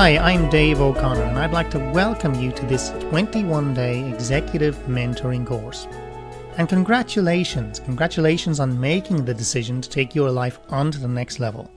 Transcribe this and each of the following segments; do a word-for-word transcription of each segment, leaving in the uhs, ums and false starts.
Hi, I'm Dave O'Connor, and I'd like to welcome you to this twenty-one day executive mentoring course. And congratulations, congratulations on making the decision to take your life on to the next level.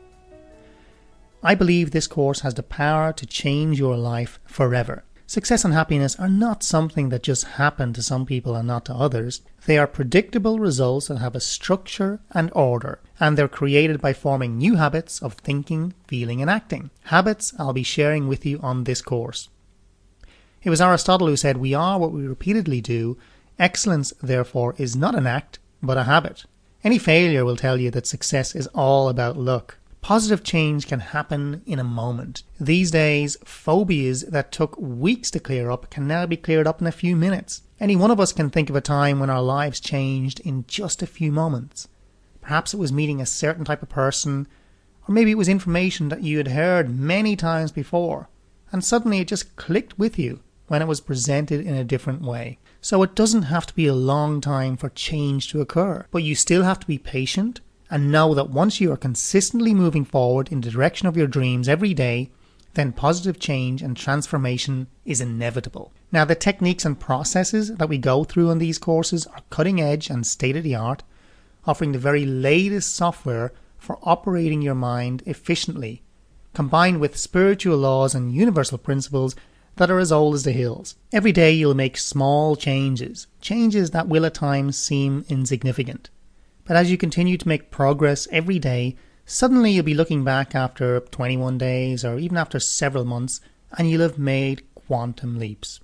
I believe this course has the power to change your life forever. Success and happiness are not something that just happen to some people and not to others. They are predictable results that have a structure and order, and they're created by forming new habits of thinking, feeling and acting. Habits I'll be sharing with you on this course. It was Aristotle who said, "We are what we repeatedly do. Excellence, therefore, is not an act, but a habit." Any failure will tell you that success is all about luck. Positive change can happen in a moment. These days, phobias that took weeks to clear up can now be cleared up in a few minutes. Any one of us can think of a time when our lives changed in just a few moments. Perhaps it was meeting a certain type of person, or maybe it was information that you had heard many times before, and suddenly it just clicked with you when it was presented in a different way. So it doesn't have to be a long time for change to occur, but you still have to be patient and know that once you are consistently moving forward in the direction of your dreams every day, then positive change and transformation is inevitable. Now, the techniques and processes that we go through on these courses are cutting edge and state-of-the-art, offering the very latest software for operating your mind efficiently, combined with spiritual laws and universal principles that are as old as the hills. Every day you'll make small changes, changes that will at times seem insignificant. But as you continue to make progress every day, suddenly you'll be looking back after twenty-one days or even after several months, and you'll have made quantum leaps.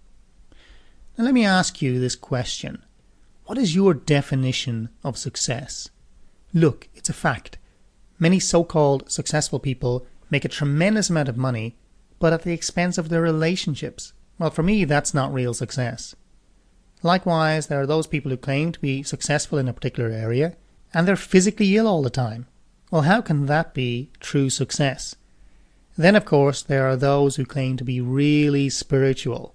Now let me ask you this question. What is your definition of success? Look, it's a fact. Many so-called successful people make a tremendous amount of money, but at the expense of their relationships. Well, for me, that's not real success. Likewise, there are those people who claim to be successful in a particular area, and they're physically ill all the time. Well, how can that be true success? Then, of course, there are those who claim to be really spiritual.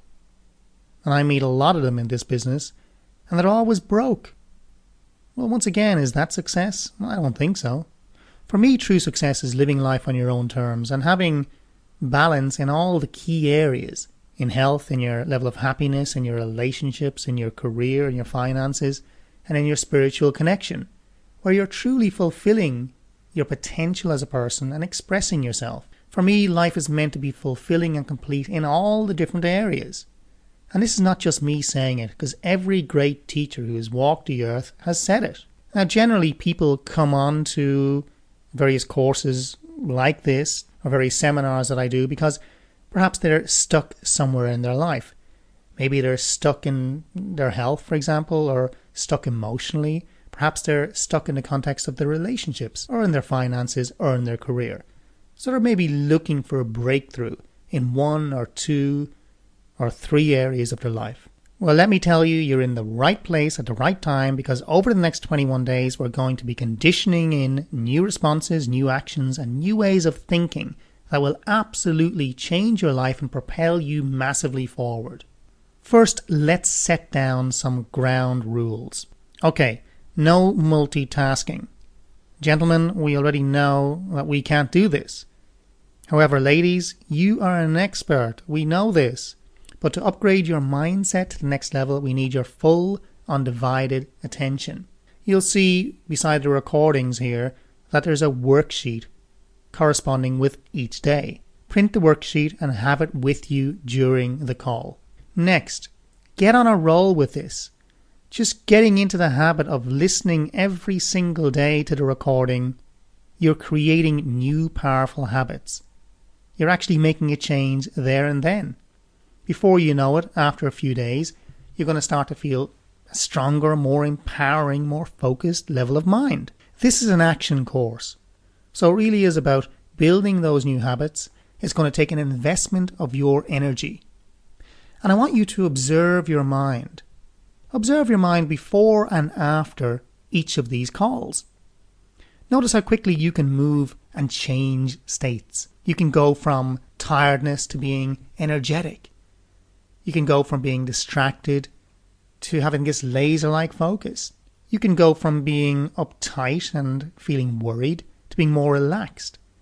And I meet a lot of them in this business, and they're always broke. Well, once again, is that success? Well, I don't think so. For me, true success is living life on your own terms and having balance in all the key areas. In health, in your level of happiness, in your relationships, in your career, in your finances, and in your spiritual connection, where you're truly fulfilling your potential as a person and expressing yourself. For me, life is meant to be fulfilling and complete in all the different areas. And this is not just me saying it, because every great teacher who has walked the earth has said it. Now, generally, people come on to various courses like this, or various seminars that I do, because perhaps they're stuck somewhere in their life. Maybe they're stuck in their health, for example, or stuck emotionally. Perhaps they're stuck in the context of their relationships, or in their finances, or in their career. So they're maybe looking for a breakthrough in one or two or three areas of their life. Well, let me tell you, you're in the right place at the right time, because over the next twenty-one days, we're going to be conditioning in new responses, new actions, and new ways of thinking that will absolutely change your life and propel you massively forward. First, let's set down some ground rules. Okay, no multitasking. Gentlemen, we already know that we can't do this. However, ladies, you are an expert. We know this. But to upgrade your mindset to the next level, we need your full, undivided attention. You'll see beside the recordings here that there's a worksheet corresponding with each day. Print the worksheet and have it with you during the call. Next, get on a roll with this. Just getting into the habit of listening every single day to the recording, you're creating new powerful habits. You're actually making a change there and then. Before you know it, after a few days, you're going to start to feel a stronger, more empowering, more focused level of mind. This is an action course. So it really is about building those new habits. It's going to take an investment of your energy. And I want you to observe your mind. Observe your mind before and after each of these calls. Notice how quickly you can move and change states. You can go from tiredness to being energetic. You can go from being distracted to having this laser-like focus. You can go from being uptight and feeling worried to being more relaxed.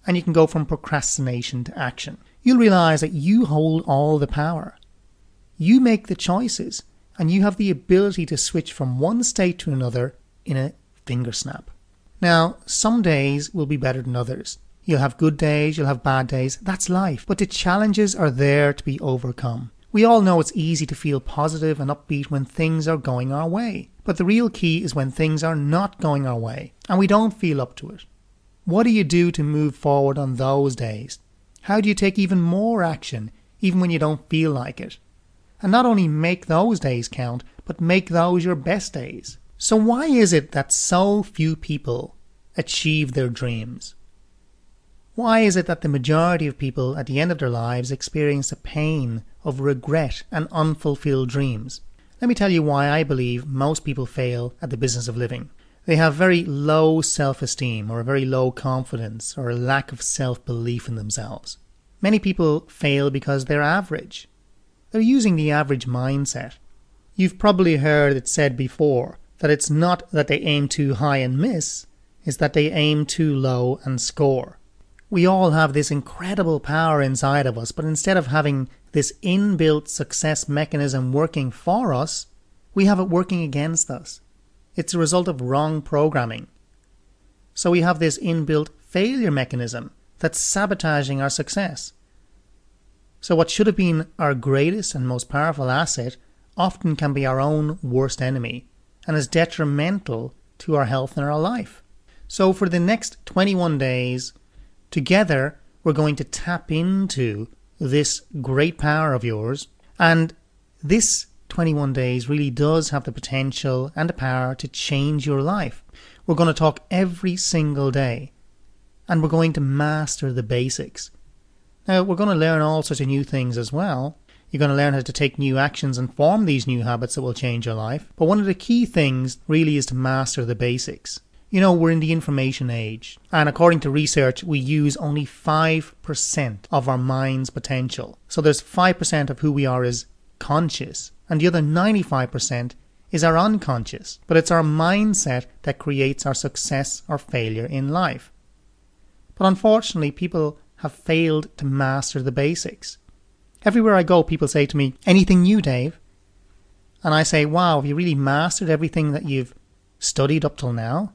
and you can go from procrastination to action. You'll realize that you hold all the power. You make the choices, and you have the ability to switch from one state to another in a finger snap. Now, some days will be better than others. You'll have good days, you'll have bad days. That's life. But the challenges are there to be overcome. We all know it's easy to feel positive and upbeat when things are going our way. But the real key is when things are not going our way and we don't feel up to it. What do you do to move forward on those days? How do you take even more action even when you don't feel like it? And not only make those days count, but make those your best days. So why is it that so few people achieve their dreams? Why is it that the majority of people at the end of their lives experience the pain of regret and unfulfilled dreams? Let me tell you why I believe most people fail at the business of living. They have very low self-esteem, or a very low confidence, or a lack of self-belief in themselves. Many people fail because they're average. They're using the average mindset. You've probably heard it said before that it's not that they aim too high and miss, it's that they aim too low and score. We all have this incredible power inside of us, but instead of having this inbuilt success mechanism working for us, we have it working against us. It's a result of wrong programming. So we have this inbuilt failure mechanism that's sabotaging our success. So what should have been our greatest and most powerful asset often can be our own worst enemy and is detrimental to our health and our life. So for the next twenty-one days, together, we're going to tap into this great power of yours. And this twenty-one days really does have the potential and the power to change your life. We're going to talk every single day. And we're going to master the basics. Now, we're going to learn all sorts of new things as well. You're going to learn how to take new actions and form these new habits that will change your life. But one of the key things really is to master the basics. You know, we're in the information age, and according to research, we use only five percent of our mind's potential. So there's five percent of who we are is conscious, and the other ninety-five percent is our unconscious. But it's our mindset that creates our success or failure in life. But unfortunately, people have failed to master the basics. Everywhere I go, people say to me, "Anything new, Dave?" And I say, "Wow, have you really mastered everything that you've studied up till now?"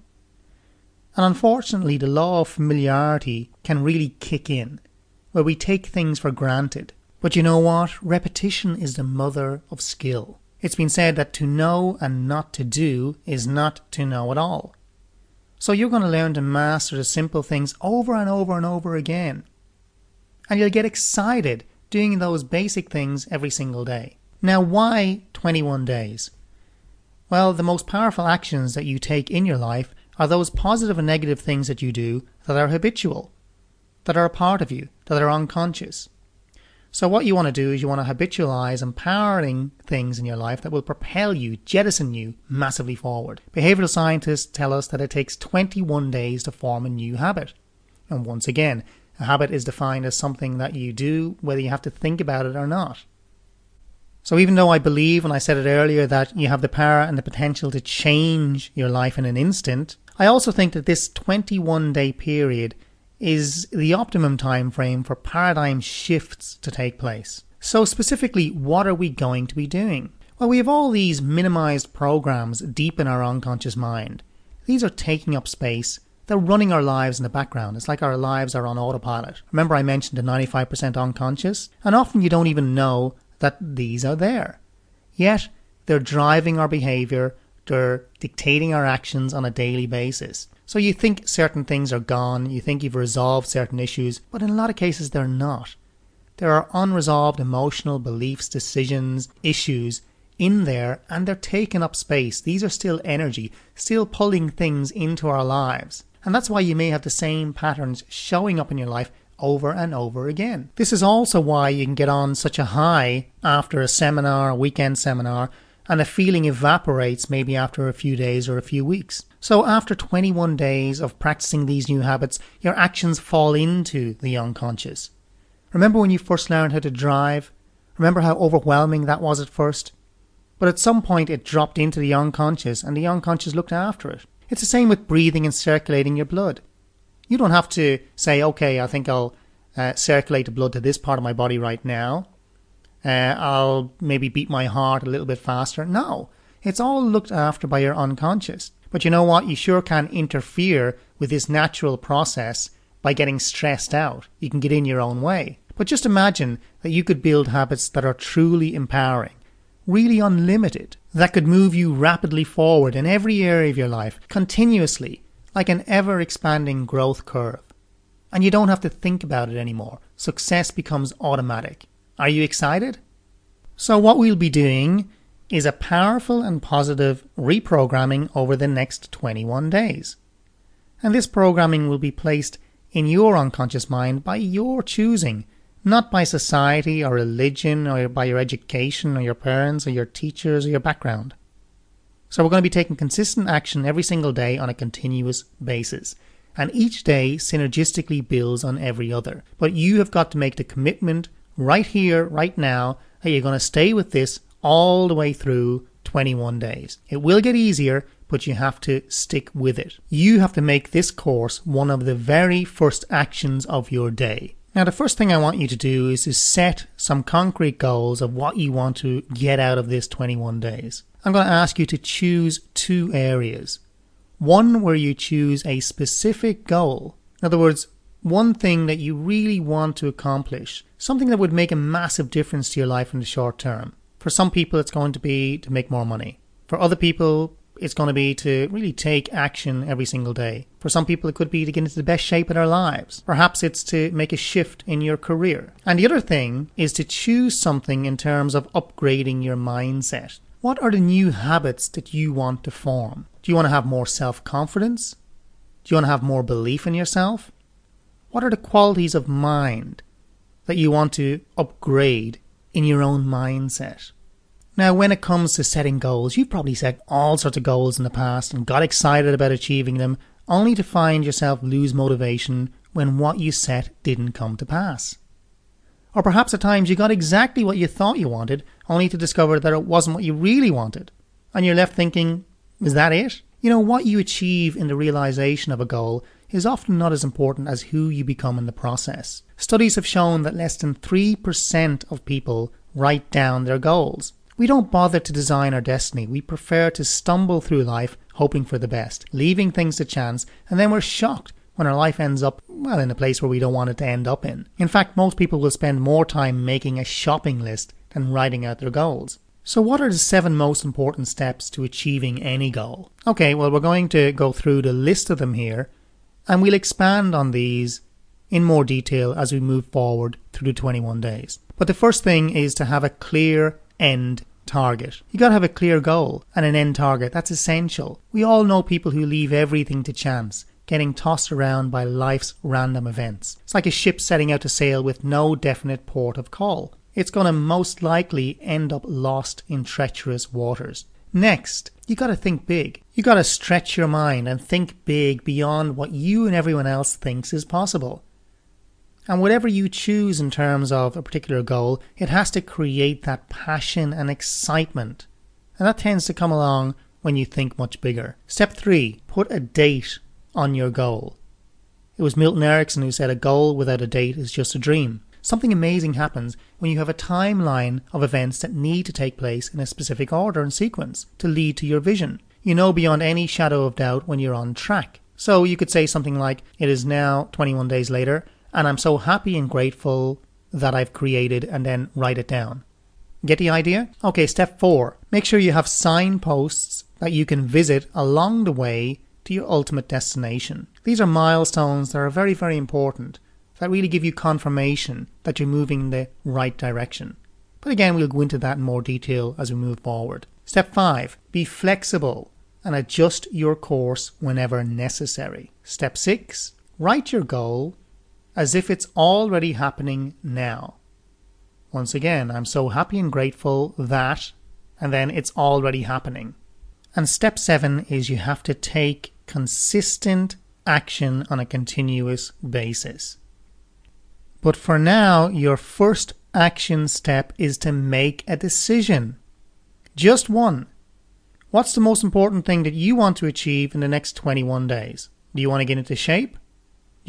And unfortunately, the law of familiarity can really kick in, where we take things for granted. But you know what? Repetition is the mother of skill. It's been said that to know and not to do is not to know at all. So you're going to learn to master the simple things over and over and over again. And you'll get excited doing those basic things every single day. Now, why twenty-one days? Well, the most powerful actions that you take in your life are those positive and negative things that you do that are habitual, that are a part of you, that are unconscious. So what you want to do is you want to habitualize empowering things in your life that will propel you, jettison you massively forward. Behavioral scientists tell us that it takes twenty-one days to form a new habit. And once again, a habit is defined as something that you do whether you have to think about it or not. So even though I believe, and I said it earlier, that you have the power and the potential to change your life in an instant, I also think that this twenty-one day period is the optimum time frame for paradigm shifts to take place. So specifically, what are we going to be doing? Well, we have all these minimized programs deep in our unconscious mind. These are taking up space. They're running our lives in the background. It's like our lives are on autopilot. Remember I mentioned the ninety-five percent unconscious? And often you don't even know that these are there. Yet, they're driving our behavior. They're dictating our actions on a daily basis. So you think certain things are gone, you think you've resolved certain issues, but in a lot of cases they're not. There are unresolved emotional beliefs, decisions, issues in there, and they're taking up space. These are still energy, still pulling things into our lives. And that's why you may have the same patterns showing up in your life over and over again. This is also why you can get on such a high after a seminar, a weekend seminar, and a feeling evaporates maybe after a few days or a few weeks. So after twenty-one days of practicing these new habits, your actions fall into the unconscious. Remember when you first learned how to drive? Remember how overwhelming that was at first? But at some point it dropped into the unconscious, and the unconscious looked after it. It's the same with breathing and circulating your blood. You don't have to say, okay, I think I'll uh, circulate the blood to this part of my body right now. Uh, I'll maybe beat my heart a little bit faster. No, it's all looked after by your unconscious. But you know what? You sure can interfere with this natural process by getting stressed out. You can get in your own way. But just imagine that you could build habits that are truly empowering, really unlimited, that could move you rapidly forward in every area of your life, continuously, like an ever-expanding growth curve. And you don't have to think about it anymore. Success becomes automatic. Are you excited? So what we'll be doing is a powerful and positive reprogramming over the next twenty-one days. And this programming will be placed in your unconscious mind by your choosing, not by society or religion or by your education or your parents or your teachers or your background. So we're going to be taking consistent action every single day on a continuous basis. And each day synergistically builds on every other. But you have got to make the commitment right here, right now, that you're going to stay with this all the way through twenty-one days. It will get easier, but you have to stick with it. You have to make this course one of the very first actions of your day. Now, the first thing I want you to do is to set some concrete goals of what you want to get out of this twenty-one days. I'm going to ask you to choose two areas. One where you choose a specific goal. In other words, one thing that you really want to accomplish. Something that would make a massive difference to your life in the short term. For some people, it's going to be to make more money. For other people, it's going to be to really take action every single day. For some people, it could be to get into the best shape of their lives. Perhaps it's to make a shift in your career. And the other thing is to choose something in terms of upgrading your mindset. What are the new habits that you want to form? Do you want to have more self-confidence? Do you want to have more belief in yourself? What are the qualities of mind that you want to upgrade in your own mindset? Now, when it comes to setting goals, you've probably set all sorts of goals in the past and got excited about achieving them, only to find yourself lose motivation when what you set didn't come to pass. Or perhaps at times you got exactly what you thought you wanted, only to discover that it wasn't what you really wanted. And you're left thinking, is that it? You know, what you achieve in the realization of a goal is often not as important as who you become in the process. Studies have shown that less than three percent of people write down their goals. We don't bother to design our destiny. We prefer to stumble through life hoping for the best, leaving things to chance, and then we're shocked when our life ends up, well, in a place where we don't want it to end up in. In fact, most people will spend more time making a shopping list than writing out their goals. So what are the seven most important steps to achieving any goal? Okay, well, we're going to go through the list of them here, and we'll expand on these in more detail as we move forward through the twenty-one days. But the first thing is to have a clear end target. You got to have a clear goal and an end target. That's essential. We all know people who leave everything to chance, getting tossed around by life's random events. It's like a ship setting out to sail with no definite port of call. It's going to most likely end up lost in treacherous waters. Next, you got to think big. You got to stretch your mind and think big beyond what you and everyone else thinks is possible. And whatever you choose in terms of a particular goal, it has to create that passion and excitement. And that tends to come along when you think much bigger. Step three, put a date on your goal. It was Milton Erickson who said a goal without a date is just a dream. Something amazing happens when you have a timeline of events that need to take place in a specific order and sequence to lead to your vision. You know beyond any shadow of doubt when you're on track. So you could say something like, it is now twenty-one days later, and I'm so happy and grateful that I've created, and then write it down. Get the idea? Okay, step four. Make sure you have signposts that you can visit along the way to your ultimate destination. These are milestones that are very, very important, that really give you confirmation that you're moving in the right direction. But again, we'll go into that in more detail as we move forward. Step five. Be flexible and adjust your course whenever necessary. Step six. Write your goal as if it's already happening now. Once again, I'm so happy and grateful that, and then it's already happening. And step seven is you have to take consistent action on a continuous basis. But for now, your first action step is to make a decision. Just one. What's the most important thing that you want to achieve in the next twenty-one days? Do you want to get into shape? Do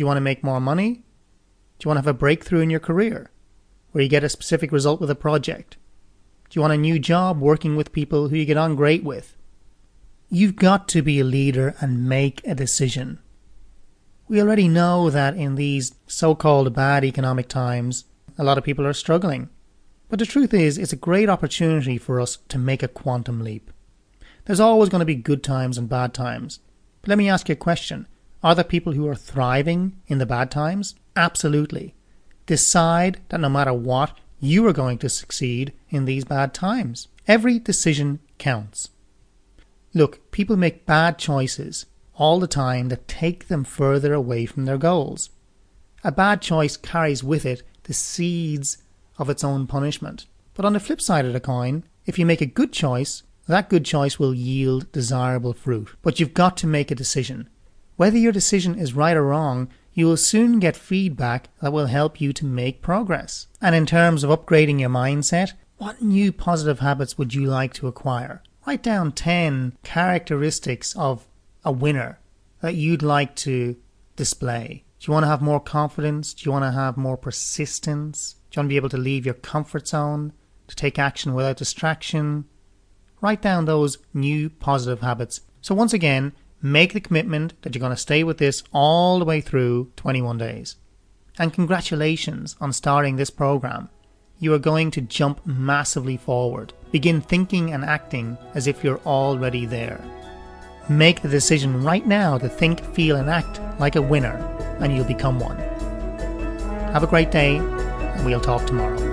you want to make more money? Do you want to have a breakthrough in your career where you get a specific result with a project? Do you want a new job working with people who you get on great with? You've got to be a leader and make a decision. We already know that in these so-called bad economic times, a lot of people are struggling. But the truth is, it's a great opportunity for us to make a quantum leap. There's always going to be good times and bad times. But let me ask you a question. Are there people who are thriving in the bad times? Absolutely. Decide that no matter what, you are going to succeed in these bad times. Every decision counts. Look, people make bad choices all the time that take them further away from their goals. A bad choice carries with it the seeds of its own punishment. But on the flip side of the coin, if you make a good choice, that good choice will yield desirable fruit. But you've got to make a decision. Whether your decision is right or wrong, you will soon get feedback that will help you to make progress. And in terms of upgrading your mindset, what new positive habits would you like to acquire? Write down ten characteristics of a winner that you'd like to display. Do you want to have more confidence? Do you want to have more persistence? Do you want to be able to leave your comfort zone, to take action without distraction? Write down those new positive habits. So once again, make the commitment that you're going to stay with this all the way through twenty-one days. And congratulations on starting this program. You are going to jump massively forward. Begin thinking and acting as if you're already there. Make the decision right now to think, feel and act like a winner, and you'll become one. Have a great day, and we'll talk tomorrow.